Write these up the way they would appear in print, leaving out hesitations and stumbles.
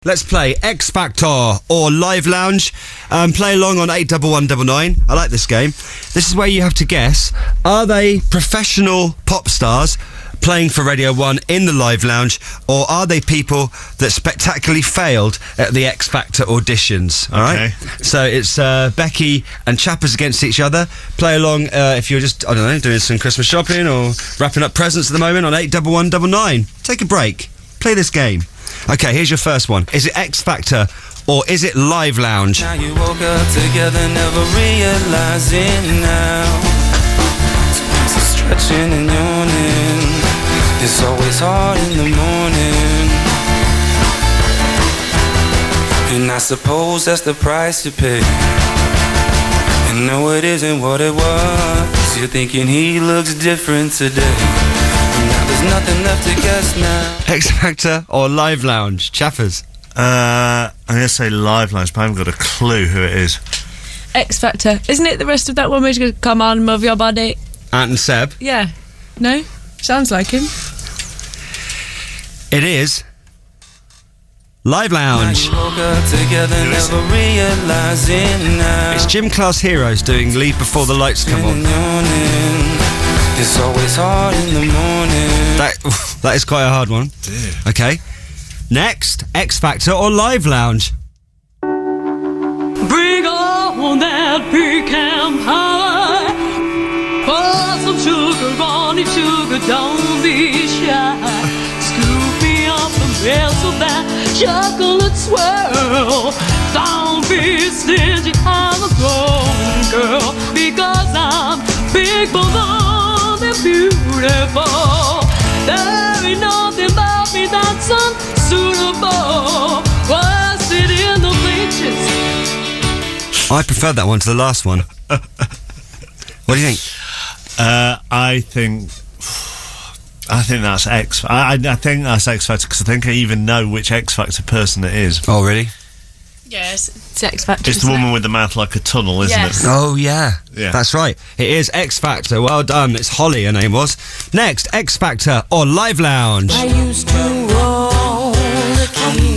Let's play X Factor or Live Lounge. Play along on 81199. I like this game. This is where you have to guess, are they professional pop stars playing for Radio 1 in the Live Lounge, or are they people that spectacularly failed at the X Factor auditions? All right? So it's Becky and Chappers against each other. Play along if you're just, I don't know, doing some Christmas shopping or wrapping up presents at the moment on 81199. Take a break. Play this game. Okay, here's your first one. Is it X Factor or is it Live Lounge? Now you woke up together, never realizing now. So stretching and yawning. It's always hard in the morning. And I suppose that's the price you pay. And no, it isn't what it was. You're thinking he looks different today. Now there's nothing left to guess now. X Factor or Live Lounge? Chaffers? I'm going to say Live Lounge, but I haven't got a clue who it is. X Factor. Isn't it the rest of that one where you go, come on, move your body? Ant and Seb? Yeah. No? Sounds like him. It is Live Lounge. Now you woke up together, never realizing now. It's Gym Class Heroes doing Leave Before the Lights Come On. It's always hard in the morning. That is quite a hard one. Dear. Okay. Next, X Factor or Live Lounge? Bring on that pecan pie. Pour some sugar on it, sugar, don't be shy. Scoop me up and mess with that chocolate swirl. Don't be stingy, I'm a grown girl. Because I'm big, bold, and beautiful. There ain't nothing about me that's unsuitable. Was it in the bleachers? I prefer that one to the last one. What do you think? I think that's X. I think that's X Factor because I think I even know which X Factor person it is. Oh, really? Yes, it's X Factor. It's the woman with the mouth like a tunnel, isn't Yes. it? Oh, yeah. Yeah. That's right. It is X Factor. Well done. It's Holly, her name was. Next, X Factor or Live Lounge? I used to roll the key.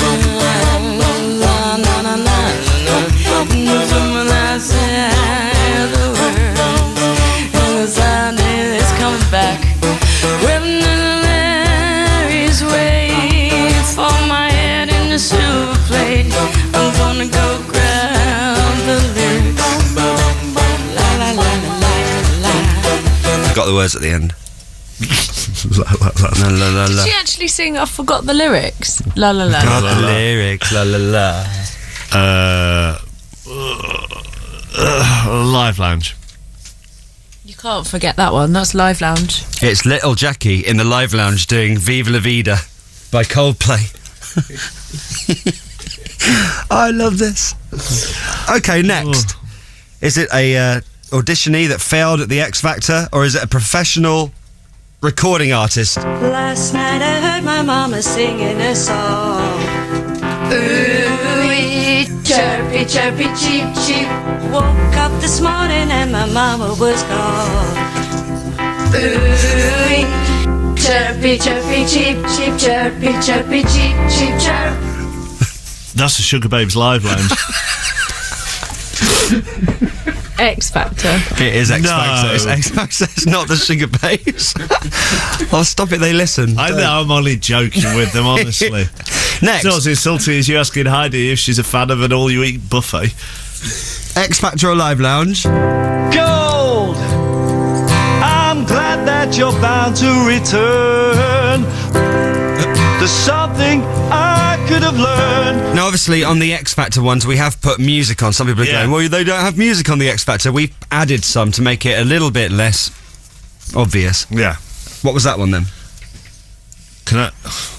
It's coming back. When Larry's wait for my head in the silver plate, I'm gonna go grab the lyrics. La la la la la la. Got the words at the end. La, la, la, la. Did she actually sing I Forgot the Lyrics? La la la. Got the lyrics. La, la, la. Live Lounge. You can't forget that one. That's Live Lounge. It's Little Jackie in the Live Lounge doing Viva La Vida by Coldplay. I love this. Okay, next. Is it a auditionee that failed at the X Factor, or is it a professional recording artist? Last night I heard my mama singing a song. Ooh-wee, chirpy, chirpy, cheep, cheep. Woke up this morning and my mama was gone. Ooh-wee, chirpy, chirpy, cheep, cheep, chirpy, chirpy, cheep, cheep, chirp. That's the Sugar Babes Live Lounge. X Factor. It is X No. Factor. It's X Factor. It's not the Sugar Babes. Oh, stop it. They listen. I know, I'm only joking with them, honestly. Next, It's not as insulting as you asking Heidi if she's a fan of an all-you-eat buffet. X Factor or Live Lounge? Gold, I'm glad that you're bound to return. There's something I could have learned. Now, obviously, on the X Factor ones, we have put music on. Some people are going, well, they don't have music on the X Factor. We've added some to make it a little bit less obvious. Yeah. What was that one, then? Can I...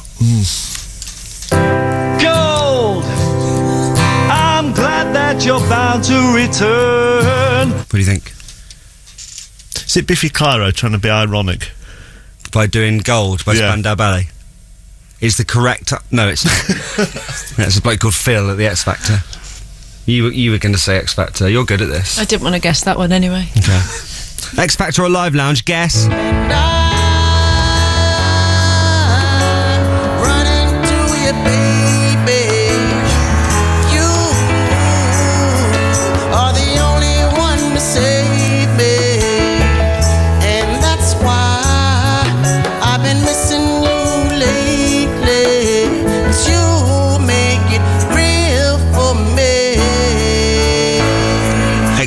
Gold, I'm glad that you're bound to return. What do you think? Is it Biffy Clyro trying to be ironic? By doing Gold by Yeah. Spandau Ballet. Is the correct... No, it's not. That's a bloke called Phil at the X Factor. You were going to say X Factor. You're good at this. I didn't want to guess that one anyway. Okay. X Factor or Live Lounge? Guess. And I run into you, baby.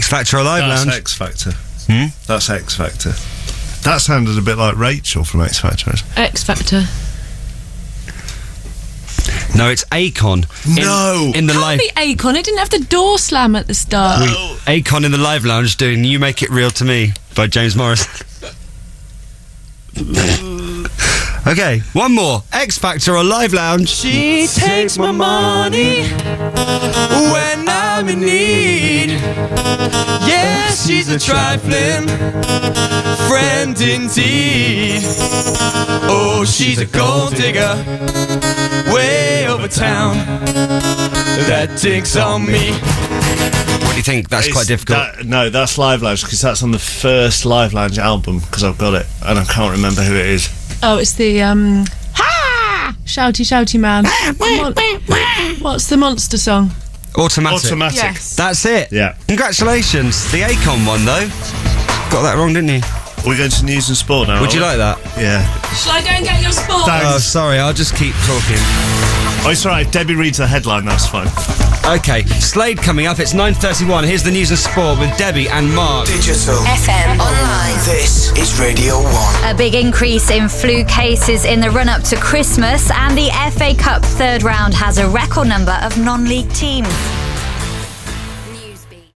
X Factor or Live That's Lounge? X Factor. That's X Factor. That sounded a bit like Rachel from X Factor. X Factor. No, it's Akon. No. In the Can't live. be Akon. It didn't have the door slam at the start. Akon in the Live Lounge doing "You Make It Real to Me" by James Morris. Okay, one more. X Factor or Live Lounge? She takes my money when I'm in need. Yeah, she's a trifling friend indeed. Oh, she's a gold digger way over town that digs on me. What do you think? That's quite difficult. No, that's Live Lounge because that's on the first Live Lounge album because I've got it and I can't remember who it is. Oh, it's the ha! Shouty Shouty Man. What's the monster song? Automatic. Yes. That's it. Yeah. Congratulations. The Akon one, though. Got that wrong, didn't you? We're going to news and sport now. Would you like that? Yeah. Shall I go and get your sport? Oh, sorry. I'll just keep talking. Oh, it's all right. If Debbie reads the headline, that's fine. Okay. Slade coming up. It's 9:31. Here's the news and sport with Debbie and Mark. Digital. FM online. This is Radio 1. A big increase in flu cases in the run-up to Christmas, and the FA Cup third round has a record number of non-league teams.